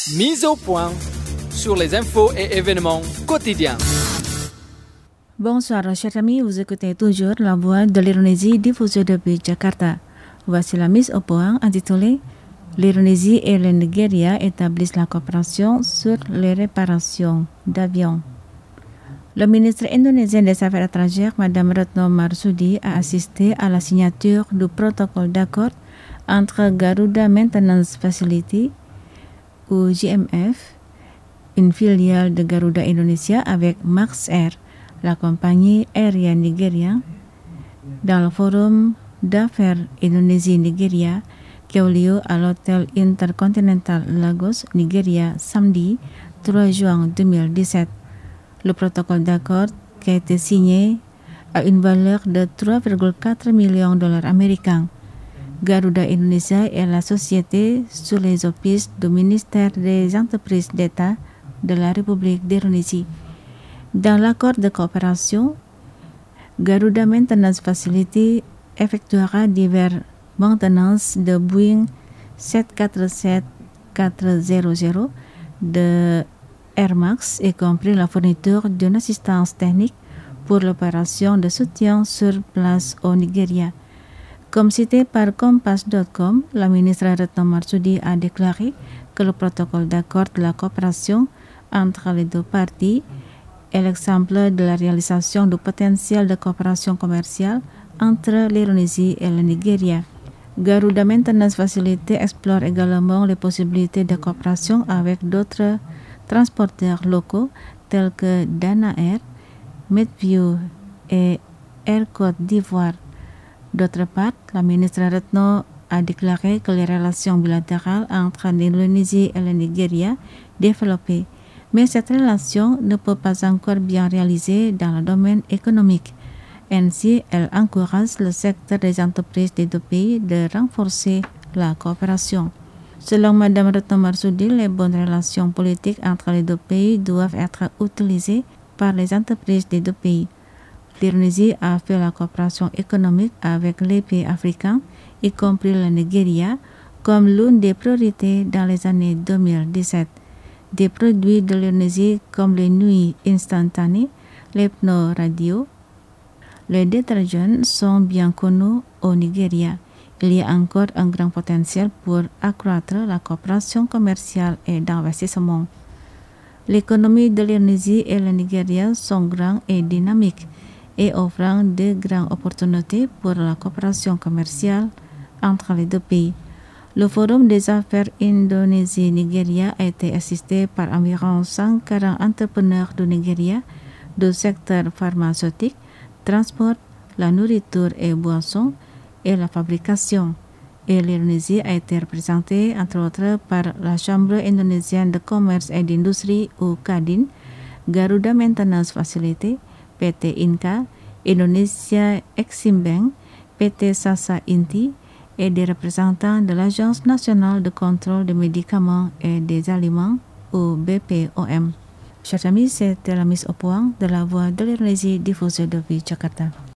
Mise au point sur les infos et événements quotidiens. Bonsoir, chers amis, vous écoutez toujours la voix de l'Indonésie diffusée depuis Jakarta. Voici la mise au point intitulée L'Indonésie et le Nigeria établissent la coopération sur les réparations d'avions. Le ministre indonésien des Affaires étrangères, Madame Retno Marsudi, a assisté à la signature du protocole d'accord entre Garuda Maintenance Facility, ou GMF, une filiale de Garuda Indonesia, avec Max Air, la compagnie aérienne nigérienne, dans le forum d'affaires Indonésie-Nigeria qui a eu lieu à l'hôtel Intercontinental Lagos, Nigeria, samedi 3 juin 2017. Le protocole d'accord qui a été signé a une valeur de 3,4 millions de dollars américains. Garuda Indonesia est la société sous les auspices du ministère des Entreprises d'État de la République d'Indonésie. Dans l'accord de coopération, Garuda Maintenance Facility effectuera divers maintenances de Boeing 747-400 de Air Max, y compris la fourniture d'une assistance technique pour l'opération de soutien sur place au Nigeria. Comme cité par Compass.com, la ministre Retno Marsudi a déclaré que le protocole d'accord de la coopération entre les deux parties est l'exemple de la réalisation du potentiel de coopération commerciale entre l'Indonésie et le Nigeria. Garuda Maintenance Facility explore également les possibilités de coopération avec d'autres transporteurs locaux tels que Dana Air, Medview et Air Côte d'Ivoire. D'autre part, la ministre Retno a déclaré que les relations bilatérales entre l'Indonésie et le Nigeria développées, mais cette relation ne peut pas encore bien réaliser dans le domaine économique. Ainsi, elle encourage le secteur des entreprises des deux pays de renforcer la coopération. Selon Mme Retno Marsudi, les bonnes relations politiques entre les deux pays doivent être utilisées par les entreprises des deux pays. L'Indonésie a fait la coopération économique avec les pays africains, y compris le Nigeria, comme l'une des priorités dans les années 2017. Des produits de l'Indonésie comme les nouilles instantanées, les pneus radio, les détergents sont bien connus au Nigeria. Il y a encore un grand potentiel pour accroître la coopération commerciale et d'investissement. L'économie de l'Indonésie et le Nigeria sont grandes et dynamiques et offrant de grandes opportunités pour la coopération commerciale entre les deux pays. Le Forum des affaires Indonésie-Nigeria a été assisté par environ 140 entrepreneurs du Nigeria du secteur pharmaceutique, transport, la nourriture et boissons et la fabrication. Et l'Indonésie a été représentée entre autres par la Chambre indonésienne de commerce et d'industrie ou Kadin, Garuda Maintenance Facility, PT Inka, Indonesia Exim Bank, PT Sasa Inti et des représentants de l'Agence nationale de contrôle des médicaments et des aliments ou BPOM. Chers amis, c'était la mise au point de la voix de l'Indonésie diffusée depuis Jakarta.